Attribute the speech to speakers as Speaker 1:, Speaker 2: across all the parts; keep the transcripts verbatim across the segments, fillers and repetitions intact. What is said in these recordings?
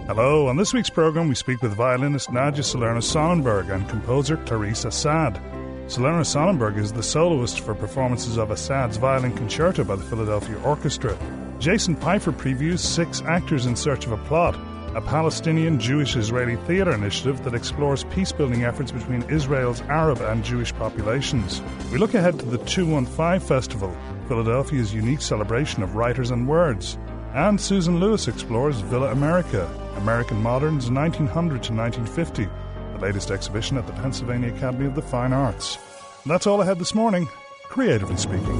Speaker 1: Hello, on this week's programme we speak with violinist Nadja Salerno-Sonnenberg and composer Clarice Assad. Salerno-Sonnenberg is the soloist for performances of Assad's Violin Concerto by the Philadelphia Orchestra. Jason Pfeiffer previews Six Actors in Search of a Plot, a Palestinian Jewish-Israeli theatre initiative that explores peace-building efforts between Israel's Arab and Jewish populations. We look ahead to the two one five Festival, Philadelphia's unique celebration of writers and words. And Susan Lewis explores Villa America, American Moderns nineteen hundred to nineteen fifty, the latest exhibition at the Pennsylvania Academy of the Fine Arts. And that's all ahead this morning, creatively speaking.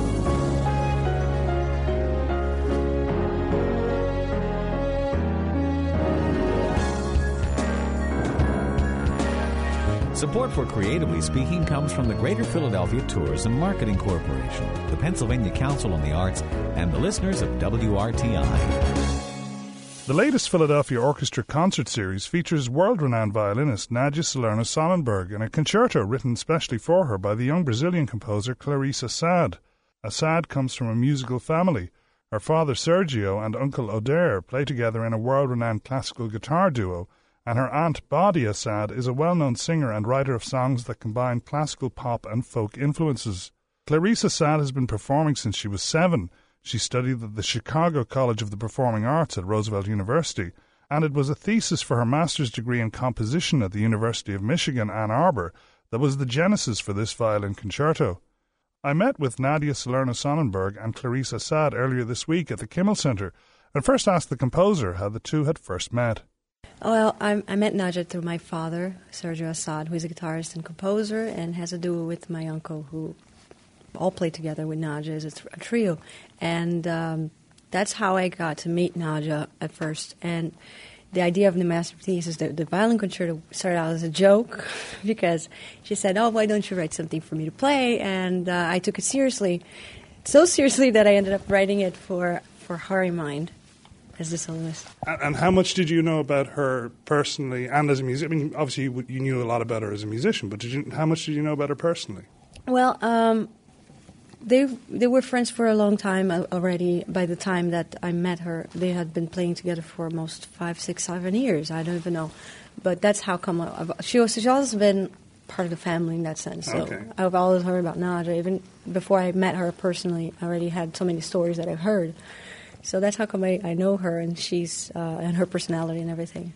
Speaker 2: Support for Creatively Speaking comes from the Greater Philadelphia Tourism Marketing Corporation, the Pennsylvania Council on the Arts, and the listeners of W R T I.
Speaker 1: The latest Philadelphia Orchestra concert series features world-renowned violinist Nadja Salerno-Sonnenberg in a concerto written specially for her by the young Brazilian composer Clarice Assad. Assad comes from a musical family. Her father Sergio and uncle Oder play together in a world-renowned classical guitar duo, and her aunt Badi Assad is a well-known singer and writer of songs that combine classical pop and folk influences. Clarice Assad has been performing since she was seven. She studied at the Chicago College of the Performing Arts at Roosevelt University, and it was a thesis for her master's degree in composition at the University of Michigan, Ann Arbor, that was the genesis for this violin concerto. I met with Nadja Salerno-Sonnenberg and Clarice Assad earlier this week at the Kimmel Center, and first asked the composer how the two had first met.
Speaker 3: Well, I, I met Nadja through my father, Sergio Assad, who is a guitarist and composer, and has a duo with my uncle, who all play together with Nadja as a, th- a trio. And um, that's how I got to meet Nadja at first. And the idea of the masterpiece is that the violin concerto started out as a joke because she said, oh, why don't you write something for me to play? And uh, I took it seriously, so seriously that I ended up writing it for, for her in mind. As the soloist.
Speaker 1: And how much did you know about her personally and as a musician? I mean, obviously you, you knew a lot about her as a musician, but did you, how much did you know about her personally?
Speaker 3: Well, um, they they were friends for a long time already. By the time that I met her, they had been playing together for almost five, six, seven years. I don't even know, but that's how come I've, she was. She's always been part of the family in that sense. So
Speaker 1: okay.
Speaker 3: I've always heard about Nadja. Even before I met her personally, I already had so many stories that I've heard. So that's how come I, I know her and she's uh, and her personality and everything.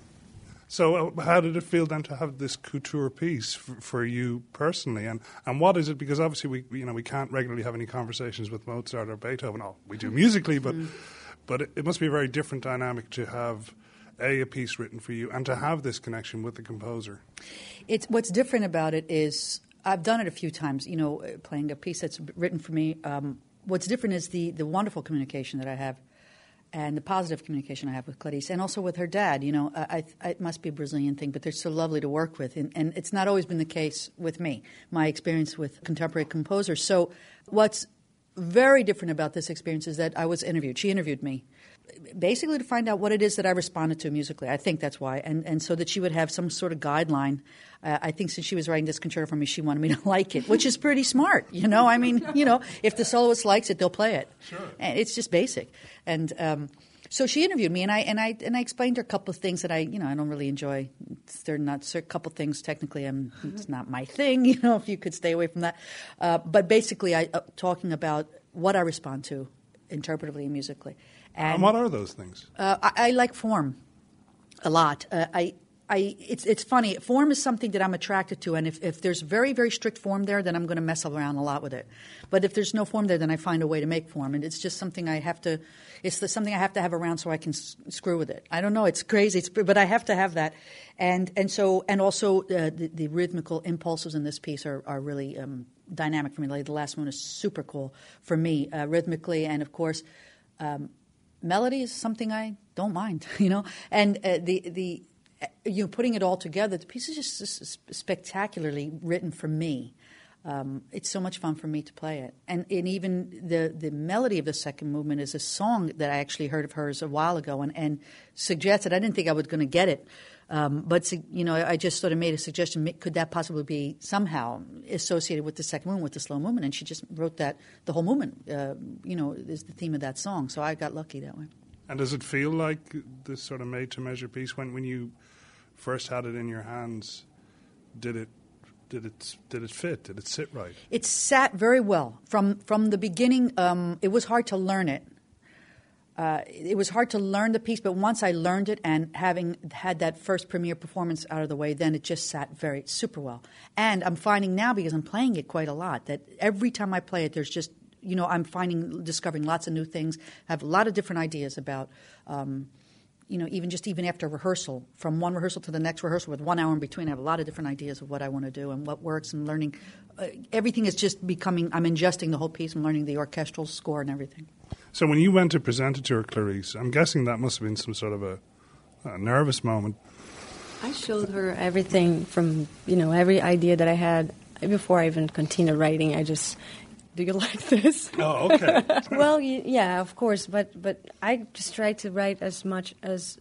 Speaker 1: So uh, how did it feel then to have this couture piece f- for you personally? And and what is it? Because obviously we you know we can't regularly have any conversations with Mozart or Beethoven. Oh, we do musically, but mm. but it, it must be a very different dynamic to have a a piece written for you and to have this connection with the composer.
Speaker 4: It's what's different about it is I've done it a few times. You know, playing a piece that's written for me. Um, what's different is the the wonderful communication that I have. And the positive communication I have with Clarice, and also with her dad. You know, I, I, it must be a Brazilian thing, but they're so lovely to work with. And, and it's not always been the case with me, my experience with contemporary composers. So what's very different about this experience is that I was interviewed. She interviewed me, basically to find out what it is that I responded to musically. I think that's why. And, and so that she would have some sort of guideline. Uh, I think since she was writing this concerto for me, she wanted me to like it, which is pretty smart, you know. I mean, you know, if the soloist likes it, they'll play it.
Speaker 1: Sure.
Speaker 4: And it's just basic. And um, so she interviewed me, and I and I and I explained her a couple of things that I, you know, I don't really enjoy. They're not a couple of things technically. I'm, it's not my thing, you know. If you could stay away from that, uh, but basically, I uh, talking about what I respond to, interpretively and musically. And,
Speaker 1: and what are those things?
Speaker 4: Uh, I, I like form a lot. Uh, I. I, it's it's funny. Form is something that I'm attracted to, and if, if there's very, very strict form there, then I'm going to mess around a lot with it. But if there's no form there, then I find a way to make form, and it's just something I have to. It's the, something I have to have around so I can s- screw with it. I don't know. It's crazy, it's, but I have to have that, and and so and also uh, the, the rhythmical impulses in this piece are are really um, dynamic for me. Like the last one is super cool for me, uh, rhythmically, and of course, um, melody is something I don't mind, you know, and uh, the the. You know, putting it all together, the piece is just spectacularly written for me. Um, it's so much fun for me to play it. And, and even the, the melody of the second movement is a song that I actually heard of hers a while ago and, and suggested. I didn't think I was going to get it. Um, but, you know, I just sort of made a suggestion. Could that possibly be somehow associated with the second movement, with the slow movement? And she just wrote that, the whole movement, uh, you know, is the theme of that song. So I got lucky that way.
Speaker 1: And does it feel like this sort of made-to-measure piece when when you first had it in your hands? Did it did it did it fit? Did it sit right?
Speaker 4: It sat very well from from the beginning. Um, it was hard to learn it. Uh, it was hard to learn the piece, but once I learned it and having had that first premiere performance out of the way, then it just sat very super well. And I'm finding now, because I'm playing it quite a lot, that every time I play it, there's just, you know, I'm finding, discovering lots of new things. I have a lot of different ideas about, um, you know, even just even after rehearsal, from one rehearsal to the next rehearsal with one hour in between, I have a lot of different ideas of what I want to do and what works and learning. Uh, everything is just becoming, I'm ingesting the whole piece. I'm learning the orchestral score and everything.
Speaker 1: So when you went to present it to her, Clarice, I'm guessing that must have been some sort of a, a nervous moment.
Speaker 3: I showed her everything from, you know, every idea that I had before I even continued writing. I just, do you like this?
Speaker 1: Oh, okay.
Speaker 3: Well, y- yeah, of course, but but I just tried to write as much as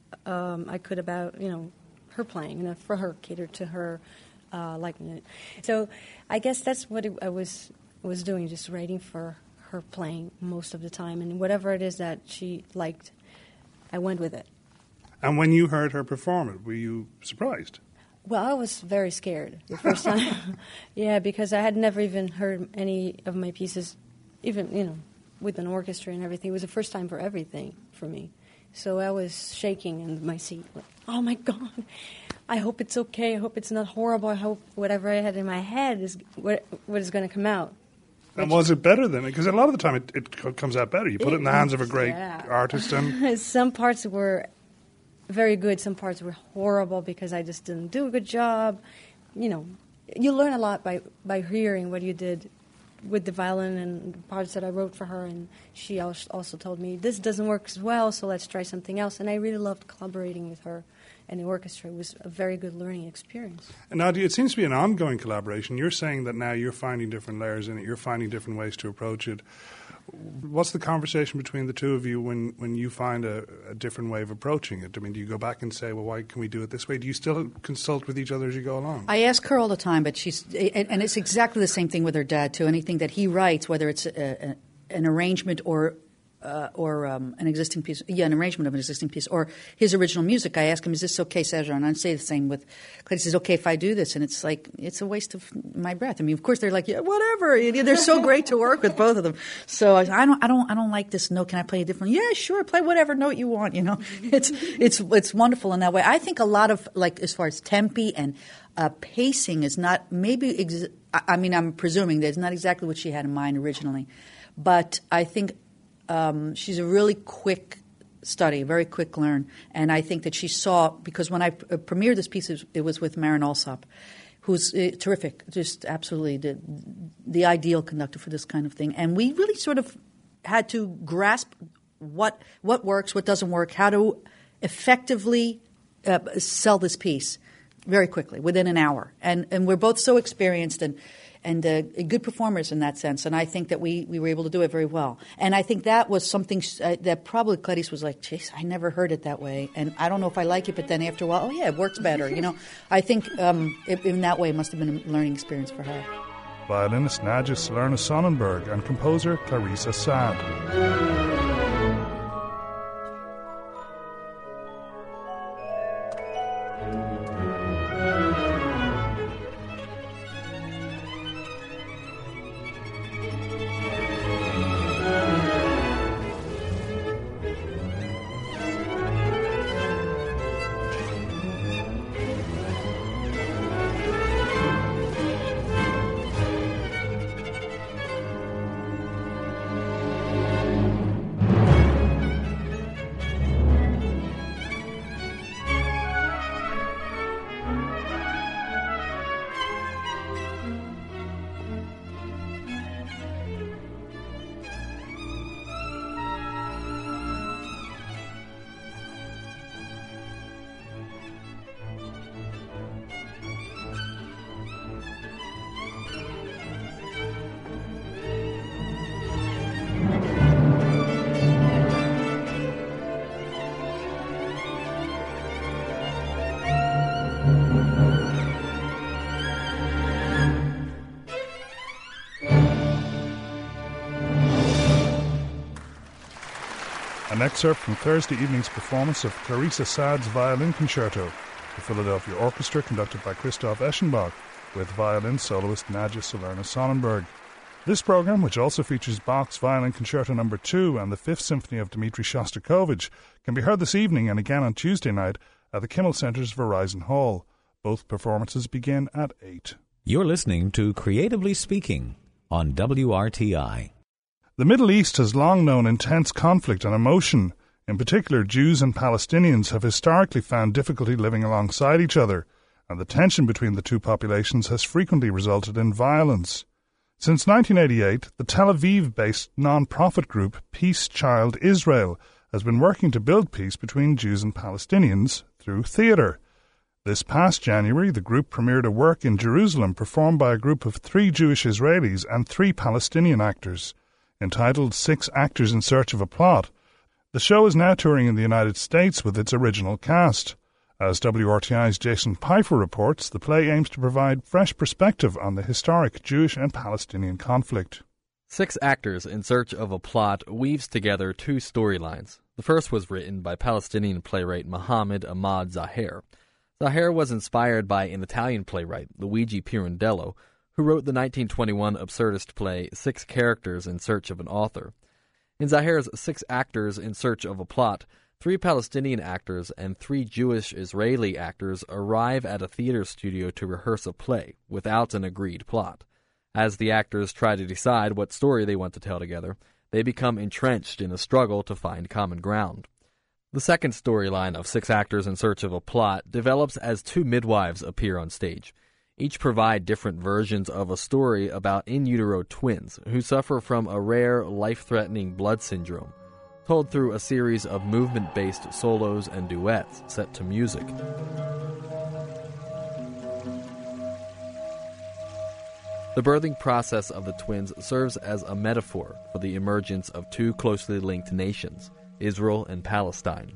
Speaker 3: um, I could about, you know, her playing, you know, for her, cater to her, uh, liking it. So I guess that's what it, I was was doing, just writing for her playing most of the time, and whatever it is that she liked, I went with it.
Speaker 1: And when you heard her perform it, were you surprised?
Speaker 3: Well, I was very scared the first time. Yeah, because I had never even heard any of my pieces, even, you know, with an orchestra and everything. It was the first time for everything for me. So I was shaking in my seat, like, oh my God, I hope it's okay. I hope it's not horrible. I hope whatever I had in my head is what, what is going to come out.
Speaker 1: And was it better than it? Because a lot of the time it, it comes out better. You put it, it in the hands of a great
Speaker 3: yeah.
Speaker 1: artist. And
Speaker 3: some parts were very good. Some parts were horrible because I just didn't do a good job. You know, you learn a lot by, by hearing what you did with the violin and the parts that I wrote for her. And she also told me, this doesn't work as well, so let's try something else. And I really loved collaborating with her. And the orchestra was a very good learning experience.
Speaker 1: And Nadia, it seems to be an ongoing collaboration. You're saying that now you're finding different layers in it. You're finding different ways to approach it. What's the conversation between the two of you when, when you find a, a different way of approaching it? I mean, do you go back and say, well, why can we do it this way? Do you still consult with each other as you go along?
Speaker 4: I ask her all the time, but she's and, and it's exactly the same thing with her dad, too. Anything that he writes, whether it's a, a, an arrangement or Uh, or um, an existing piece, yeah, an arrangement of an existing piece, or his original music. I ask him, is this okay, Sergio? And I say the same with Clay. He says, okay if I do this. And it's like, it's a waste of my breath. I mean, of course, they're like, yeah, whatever. They're so great to work with, both of them. So I, I don't, I don't, I don't like this note. Can I play a different? Yeah, sure. Play whatever note you want. You know, it's, it's, it's wonderful in that way. I think a lot of, like, as far as tempi and uh, pacing is not maybe. Ex- I mean, I'm presuming that's not exactly what she had in mind originally, but I think. Um, she's a really quick study, very quick learn. And I think that she saw, because when I uh, premiered this piece, it was with Marin Alsop, who's uh, terrific, just absolutely the, the ideal conductor for this kind of thing. And we really sort of had to grasp what what works, what doesn't work, how to effectively uh, sell this piece very quickly, within an hour. And, and we're both so experienced and and uh, good performers in that sense. And I think that we, we were able to do it very well. And I think that was something uh, that probably Clarice was like, jeez, I never heard it that way. And I don't know if I like it, but then after a while, oh, yeah, it works better. You know, I think um, it, in that way it must have been a learning experience for her.
Speaker 1: Violinist Nadja Salerno Sonnenberg and composer Clarice Assad. an excerpt from Thursday evening's performance of Clarissa Saad's Violin Concerto, the Philadelphia Orchestra conducted by Christoph Eschenbach, with violin soloist Nadja Salerno Sonnenberg. This program, which also features Bach's Violin Concerto Number two and the Fifth Symphony of Dmitri Shostakovich, can be heard this evening and again on Tuesday night at the Kimmel Center's Verizon Hall. Both performances begin at eight.
Speaker 2: You're listening to Creatively Speaking on W R T I.
Speaker 1: The Middle East has long known intense conflict and emotion. In particular, Jews and Palestinians have historically found difficulty living alongside each other, and the tension between the two populations has frequently resulted in violence. Since nineteen eighty-eight, the Tel Aviv-based non-profit group Peace Child Israel has been working to build peace between Jews and Palestinians through theatre. This past January, the group premiered a work in Jerusalem performed by a group of three Jewish Israelis and three Palestinian actors. Entitled Six Actors in Search of a Plot, the show is now touring in the United States with its original cast. As W R T I's Jason Pfeiffer reports, the play aims to provide fresh perspective on the historic Jewish and Palestinian conflict.
Speaker 5: Six Actors in Search of a Plot weaves together two storylines. The first was written by Palestinian playwright Mohammed Ahmad Zaher. Zaher was inspired by an Italian playwright, Luigi Pirandello, who wrote the nineteen twenty-one absurdist play Six Characters in Search of an Author. In Zaher's Six Actors in Search of a Plot, three Palestinian actors and three Jewish Israeli actors arrive at a theater studio to rehearse a play without an agreed plot. As the actors try to decide what story they want to tell together, they become entrenched in a struggle to find common ground. The second storyline of Six Actors in Search of a Plot develops as two midwives appear on stage. Each provide different versions of a story about in utero twins who suffer from a rare, life-threatening blood syndrome, told through a series of movement-based solos and duets set to music. The birthing process of the twins serves as a metaphor for the emergence of two closely linked nations, Israel and Palestine.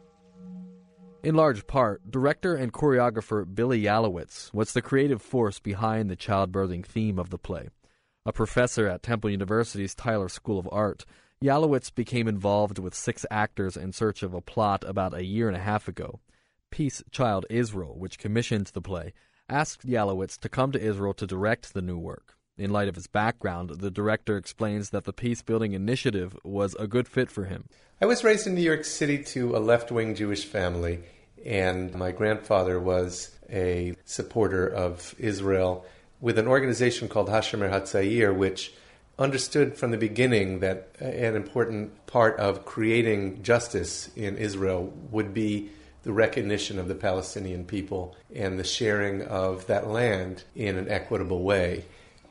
Speaker 5: In large part, director and choreographer Billy Yalowitz was the creative force behind the childbirthing theme of the play. A professor at Temple University's Tyler School of Art, Yalowitz became involved with Six Actors in Search of a Plot about a year and a half ago. Peace Child Israel, which commissioned the play, asked Yalowitz to come to Israel to direct the new work. In light of his background, the director explains that the peace-building initiative was a good fit for him.
Speaker 6: I was raised in New York City to a left-wing Jewish family, and my grandfather was a supporter of Israel with an organization called Hashomer Hatzair, which understood from the beginning that an important part of creating justice in Israel would be the recognition of the Palestinian people and the sharing of that land in an equitable way.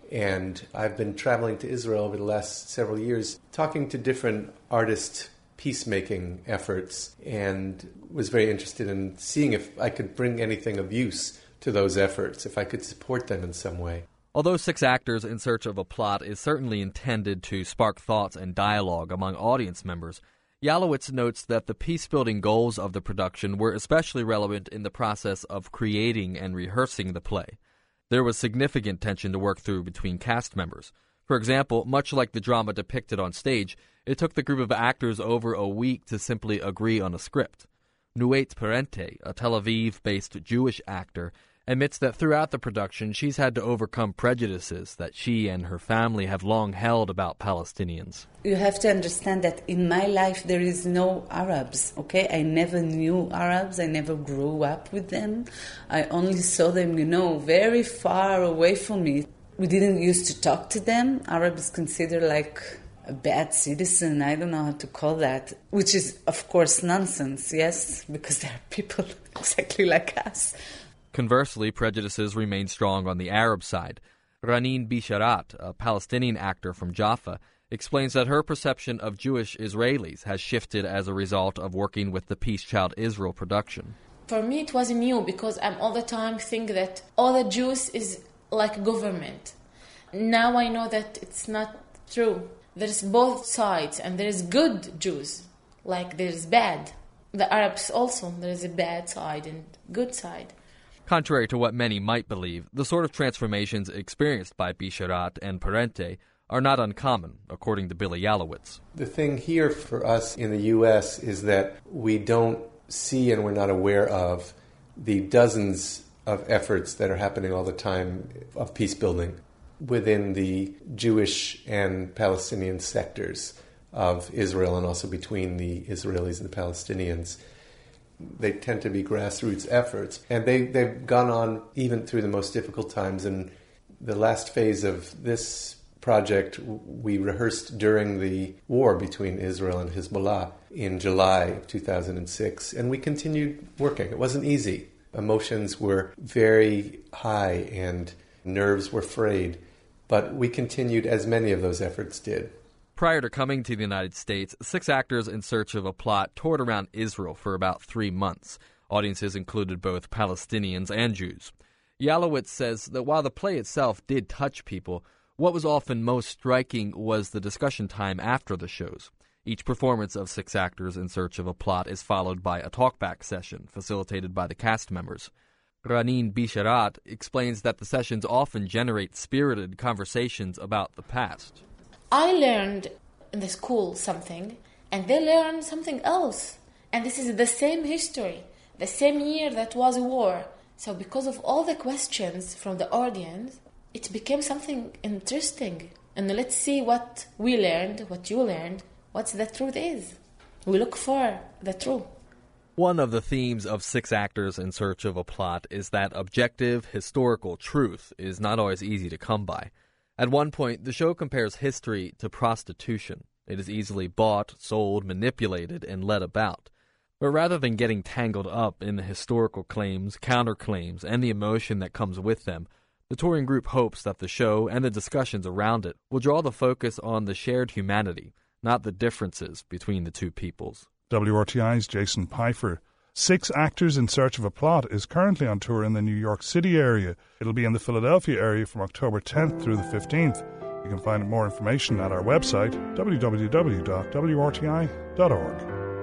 Speaker 6: And I've been traveling to Israel over the last several years, talking to different artist peacemaking efforts, and was very interested in seeing if I could bring anything of use to those efforts, if I could support them in some way.
Speaker 5: Although Six Actors in Search of a Plot is certainly intended to spark thoughts and dialogue among audience members, Yalowitz notes that the peace-building goals of the production were especially relevant in the process of creating and rehearsing the play. There was significant tension to work through between cast members. For example, much like the drama depicted on stage, it took the group of actors over a week to simply agree on a script. Nuait Parente, a Tel Aviv-based Jewish actor, admits that throughout the production she's had to overcome prejudices that she and her family have long held about Palestinians.
Speaker 7: You have to understand that in my life there is no Arabs, okay? I never knew Arabs, I never grew up with them. I only saw them, you know, very far away from me. We didn't used to talk to them. Arab is considered like a bad citizen, I don't know how to call that, which is, of course, nonsense, yes, because there are people exactly like us.
Speaker 5: Conversely, prejudices remain strong on the Arab side. Ranin Bisharat, a Palestinian actor from Jaffa, explains that her perception of Jewish Israelis has shifted as a result of working with the Peace Child Israel production.
Speaker 8: For me, it was new because I'm all the time think that all the Jews is like government. Now I know that it's not true. There's both sides, and there's good Jews, like there's bad. The Arabs also, there's a bad side and good side.
Speaker 5: Contrary to what many might believe, the sort of transformations experienced by Bisharat and Parente are not uncommon, according to Billy Yalowitz.
Speaker 6: The thing here for us in the U S is that we don't see and we're not aware of the dozens of efforts that are happening all the time of peace building within the Jewish and Palestinian sectors of Israel and also between the Israelis and the Palestinians. They tend to be grassroots efforts, and they, they've gone on even through the most difficult times. And the last phase of this project we rehearsed during the war between Israel and Hezbollah in July of two thousand six, and we continued working. It wasn't easy. Emotions were very high and nerves were frayed, but we continued as many of those efforts did.
Speaker 5: Prior to coming to the United States, Six Actors in Search of a Plot toured around Israel for about three months. Audiences included both Palestinians and Jews. Yalowitz says that while the play itself did touch people, what was often most striking was the discussion time after the shows. Each performance of Six Actors in Search of a Plot is followed by a talkback session facilitated by the cast members. Ranin Bisharat explains that the sessions often generate spirited conversations about the past.
Speaker 8: I learned in the school something, and they learned something else. And this is the same history, the same year that was a war. So because of all the questions from the audience, it became something interesting. And let's see what we learned, what you learned, what the truth is. We look for the truth.
Speaker 5: One of the themes of Six Actors in Search of a Plot is that objective, historical truth is not always easy to come by. At one point, the show compares history to prostitution. It is easily bought, sold, manipulated, and led about. But rather than getting tangled up in the historical claims, counterclaims, and the emotion that comes with them, the touring group hopes that the show and the discussions around it will draw the focus on the shared humanity, not the differences between the two peoples.
Speaker 1: W R T I's Jason Pfeiffer. Six Actors in Search of a Plot is currently on tour in the New York City area. It'll be in the Philadelphia area from October tenth through the fifteenth. You can find more information at our website, w w w dot w r t i dot org.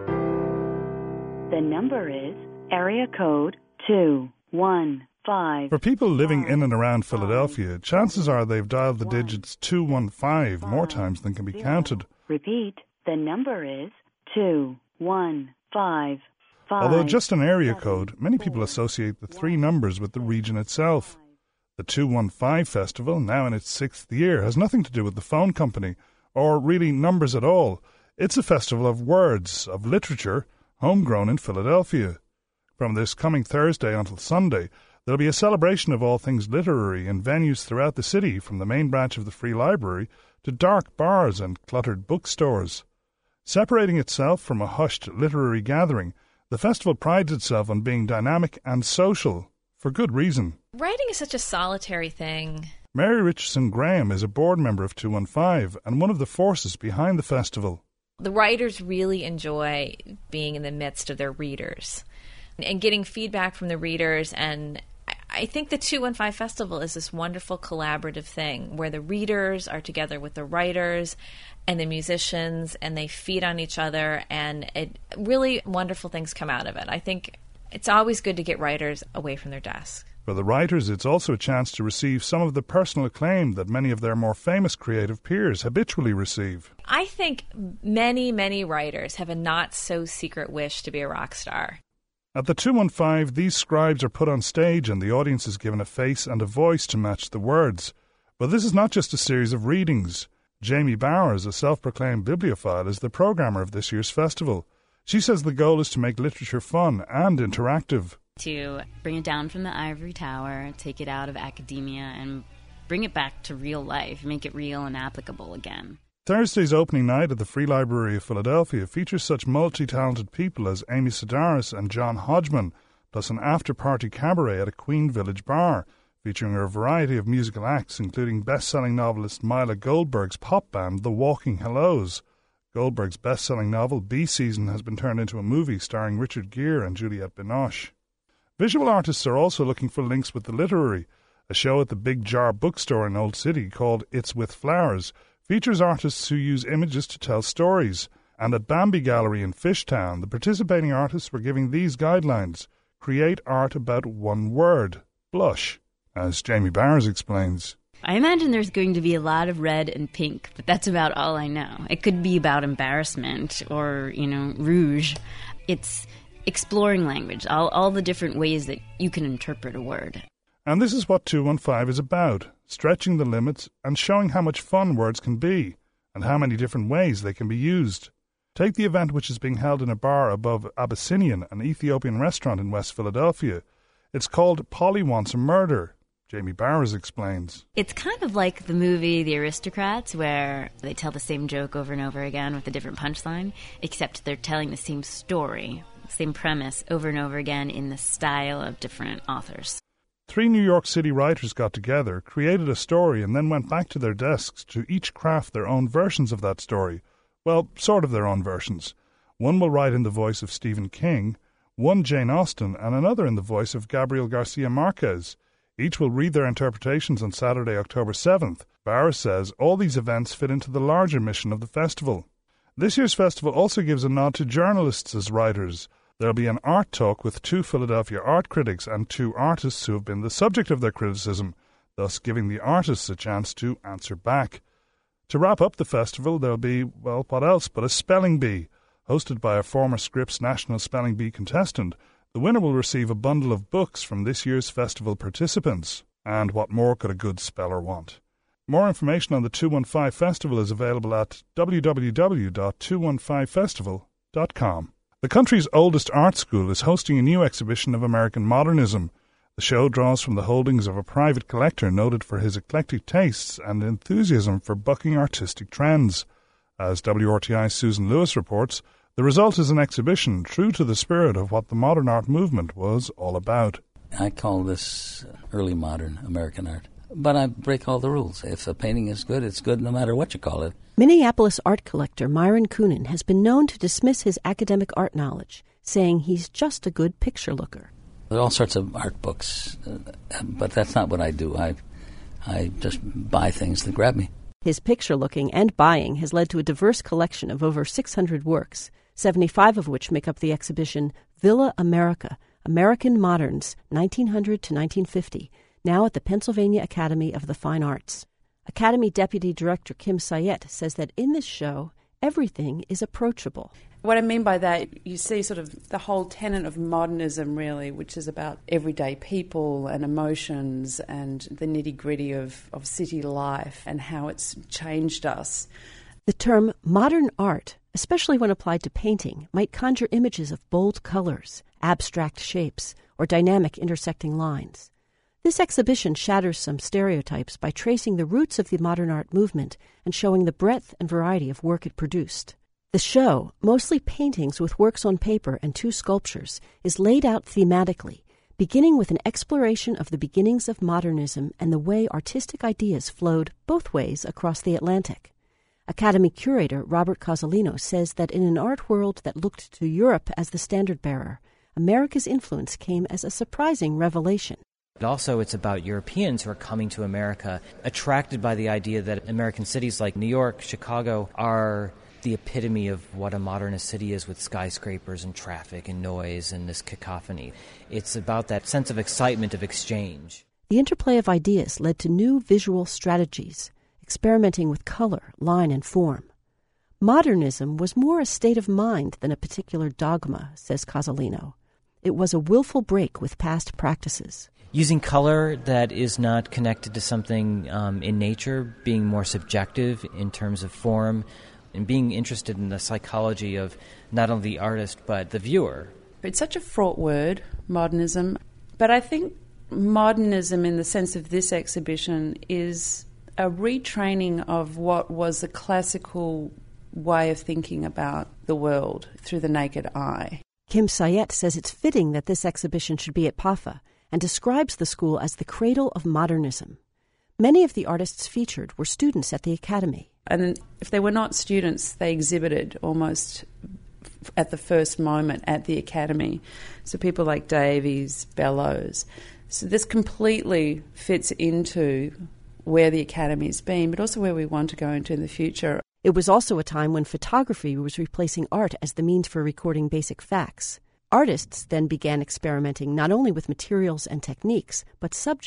Speaker 9: The number is area code two one five.
Speaker 1: For people living in and around Philadelphia, chances are they've dialed the digits two one five more times than can be counted.
Speaker 9: Repeat, the number is two one five.
Speaker 1: Although just an area code, many people associate the three numbers with the region itself. The two one five Festival, now in its sixth year, has nothing to do with the phone company, or really numbers at all. It's a festival of words, of literature, homegrown in Philadelphia. From this coming Thursday until Sunday, there'll be a celebration of all things literary in venues throughout the city, from the main branch of the Free Library to dark bars and cluttered bookstores. Separating itself from a hushed literary gathering, the festival prides itself on being dynamic and social, for good reason.
Speaker 10: Writing is such a solitary thing.
Speaker 1: Mary Richardson Graham is a board member of two one five and one of the forces behind the festival.
Speaker 10: The writers really enjoy being in the midst of their readers and getting feedback from the readers. And I think the two one five Festival is this wonderful collaborative thing where the readers are together with the writers and the musicians, and they feed on each other, and it really wonderful things come out of it. I think it's always good to get writers away from their desk.
Speaker 1: For the writers, it's also a chance to receive some of the personal acclaim that many of their more famous creative peers habitually receive.
Speaker 10: I think many, many writers have a not-so-secret wish to be a rock star.
Speaker 1: At the two one five, these scribes are put on stage and the audience is given a face and a voice to match the words. But this is not just a series of readings. Jamie Bowers, a self-proclaimed bibliophile, is the programmer of this year's festival. She says the goal is to make literature fun and interactive.
Speaker 11: To bring it down from the ivory tower, take it out of academia, and bring it back to real life, make it real and applicable again.
Speaker 1: Thursday's opening night at the Free Library of Philadelphia features such multi-talented people as Amy Sedaris and John Hodgman, plus an after-party cabaret at a Queen Village bar, featuring a variety of musical acts, including best-selling novelist Mila Goldberg's pop band, The Walking Hellos. Goldberg's best-selling novel, Bee Season, has been turned into a movie starring Richard Gere and Juliette Binoche. Visual artists are also looking for links with the literary. A show at the Big Jar bookstore in Old City called It's With Flowers features artists who use images to tell stories. And at Bambi Gallery in Fishtown, the participating artists were giving these guidelines. Create art about one word, blush. As Jamie Bowers explains.
Speaker 11: I imagine there's going to be a lot of red and pink, but that's about all I know. It could be about embarrassment or, you know, rouge. It's exploring language, all, all the different ways that you can interpret a word.
Speaker 1: And this is what two one five is about, stretching the limits and showing how much fun words can be and how many different ways they can be used. Take the event which is being held in a bar above Abyssinian, an Ethiopian restaurant in West Philadelphia. It's called Polly Wants a Murder. Jamie Bowers explains.
Speaker 11: It's kind of like the movie The Aristocrats, where they tell the same joke over and over again with a different punchline, except they're telling the same story, same premise over and over again in the style of different authors.
Speaker 1: Three New York City writers got together, created a story, and then went back to their desks to each craft their own versions of that story. Well, sort of their own versions. One will write in the voice of Stephen King, one Jane Austen, and another in the voice of Gabriel Garcia Marquez. Each will read their interpretations on Saturday, October seventh. Bowers says all these events fit into the larger mission of the festival. This year's festival also gives a nod to journalists as writers. There'll be an art talk with two Philadelphia art critics and two artists who have been the subject of their criticism, thus giving the artists a chance to answer back. To wrap up the festival, there'll be, well, what else but a spelling bee. Hosted by a former Scripps National Spelling Bee contestant, the winner will receive a bundle of books from this year's festival participants. And what more could a good speller want? More information on the two one five Festival is available at w w w dot two one five festival dot com. The country's oldest art school is hosting a new exhibition of American modernism. The show draws from the holdings of a private collector noted for his eclectic tastes and enthusiasm for bucking artistic trends. As W R T I's Susan Lewis reports, the result is an exhibition true to the spirit of what the modern art movement was all about.
Speaker 12: I call this early modern American art. But I break all the rules. If a painting is good, it's good no matter what you call it.
Speaker 13: Minneapolis art collector Myron Coonan has been known to dismiss his academic art knowledge, saying he's just a good picture looker.
Speaker 12: There are all sorts of art books, uh, but that's not what I do. I, I just buy things that grab me.
Speaker 13: His picture looking and buying has led to a diverse collection of over six hundred works, seventy-five of which make up the exhibition Villa America, American Moderns, nineteen hundred to nineteen fifty, now at the Pennsylvania Academy of the Fine Arts. Academy Deputy Director Kim Sayet says that in this show, everything is approachable.
Speaker 14: What I mean by that, you see sort of the whole tenet of modernism, really, which is about everyday people and emotions and the nitty-gritty of, of city life and how it's changed us.
Speaker 13: The term modern art, especially when applied to painting, might conjure images of bold colors, abstract shapes, or dynamic intersecting lines. This exhibition shatters some stereotypes by tracing the roots of the modern art movement and showing the breadth and variety of work it produced. The show, mostly paintings with works on paper and two sculptures, is laid out thematically, beginning with an exploration of the beginnings of modernism and the way artistic ideas flowed both ways across the Atlantic. Academy curator Robert Cozzolino says that in an art world that looked to Europe as the standard-bearer, America's influence came as a surprising revelation.
Speaker 15: Also, it's about Europeans who are coming to America, attracted by the idea that American cities like New York, Chicago are the epitome of what a modernist city is, with skyscrapers and traffic and noise and this cacophony. It's about that sense of excitement of exchange.
Speaker 13: The interplay of ideas led to new visual strategies, experimenting with color, line, and form. Modernism was more a state of mind than a particular dogma, says Cozzolino. It was a willful break with past practices.
Speaker 15: Using color that is not connected to something um, in nature, being more subjective in terms of form, and being interested in the psychology of not only the artist but the viewer.
Speaker 14: It's such a fraught word, modernism, but I think modernism in the sense of this exhibition is a retraining of what was the classical way of thinking about the world through the naked eye.
Speaker 13: Kim Sayet says it's fitting that this exhibition should be at P A F A and describes the school as the cradle of modernism. Many of the artists featured were students at the Academy.
Speaker 14: And if they were not students, they exhibited almost at the first moment at the Academy. So people like Davies, Bellows. So this completely fits into where the Academy's been, but also where we want to go into in the future.
Speaker 13: It was also a time when photography was replacing art as the means for recording basic facts. Artists then began experimenting not only with materials and techniques, but subjects,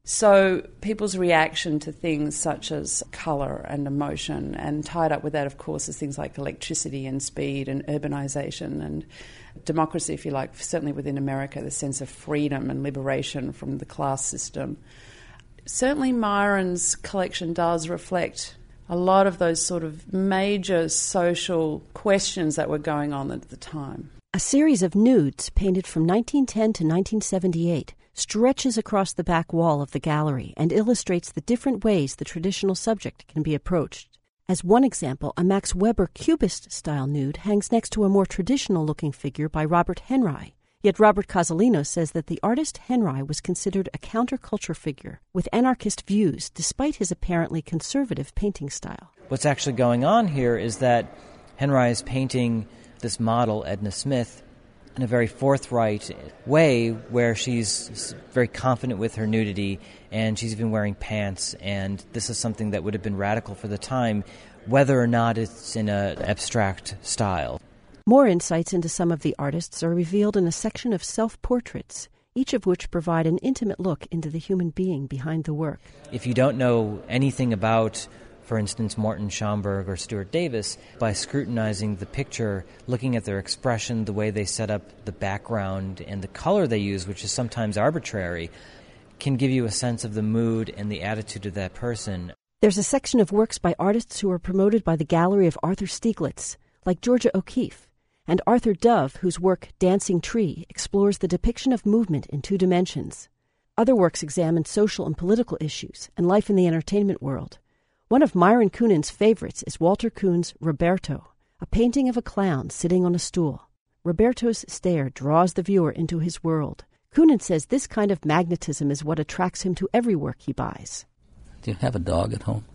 Speaker 14: So people's reaction to things such as colour and emotion, and tied up with that, of course, is things like electricity and speed and urbanisation and democracy, if you like, certainly within America, the sense of freedom and liberation from the class system. Certainly Myron's collection does reflect a lot of those sort of major social questions that were going on at the time.
Speaker 13: A series of nudes painted from nineteen ten to nineteen seventy-eight stretches across the back wall of the gallery and illustrates the different ways the traditional subject can be approached. As one example, a Max Weber Cubist-style nude hangs next to a more traditional-looking figure by Robert Henry. Yet Robert Casalino says that the artist Henry was considered a counterculture figure with anarchist views despite his apparently conservative painting style.
Speaker 15: What's actually going on here is that Henry is painting this model, Edna Smith, in a very forthright way where she's very confident with her nudity and she's even wearing pants, and this is something that would have been radical for the time, whether or not it's in an abstract style.
Speaker 13: More insights into some of the artists are revealed in a section of self-portraits, each of which provide an intimate look into the human being behind the work.
Speaker 15: If you don't know anything about, for instance, Morton Schomburg or Stuart Davis, by scrutinizing the picture, looking at their expression, the way they set up the background, and the color they use, which is sometimes arbitrary, can give you a sense of the mood and the attitude of that person.
Speaker 13: There's a section of works by artists who are promoted by the gallery of Arthur Stieglitz, like Georgia O'Keeffe, and Arthur Dove, whose work Dancing Tree explores the depiction of movement in two dimensions. Other works examine social and political issues and life in the entertainment world. One of Myron Kunin's favorites is Walter Kuhn's Roberto, a painting of a clown sitting on a stool. Roberto's stare draws the viewer into his world. Kunin says this kind of magnetism is what attracts him to every work he buys.
Speaker 12: Do you have a dog at home?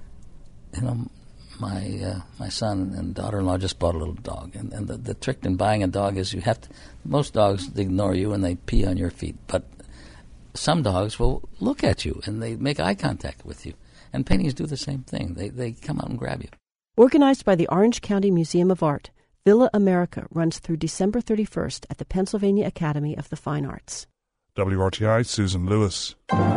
Speaker 12: You know, my uh, my son and daughter-in-law just bought a little dog, and, and the, the trick in buying a dog is you have to, most dogs ignore you and they pee on your feet, but some dogs will look at you and they make eye contact with you. And paintings do the same thing. They they come out and grab you.
Speaker 13: Organized by the Orange County Museum of Art, Villa America runs through December thirty-first at the Pennsylvania Academy of the Fine Arts.
Speaker 1: W R T I, Susan Lewis.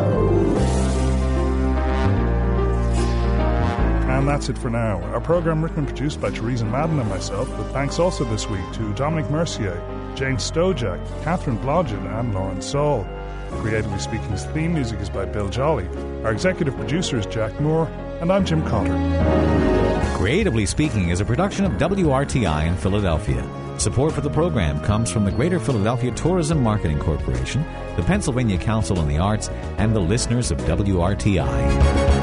Speaker 1: And that's it for now. Our program written and produced by Teresa Madden and myself, with thanks also this week to Dominic Mercier, Jane Stojak, Catherine Blodgett and Lauren Saul. Creatively Speaking's theme music is by Bill Jolly. Our executive producer is Jack Moore, and I'm Jim Cotter.
Speaker 2: Creatively Speaking is a production of W R T I in Philadelphia. Support for the program comes from the Greater Philadelphia Tourism Marketing Corporation, the Pennsylvania Council on the Arts, and the listeners of W R T I.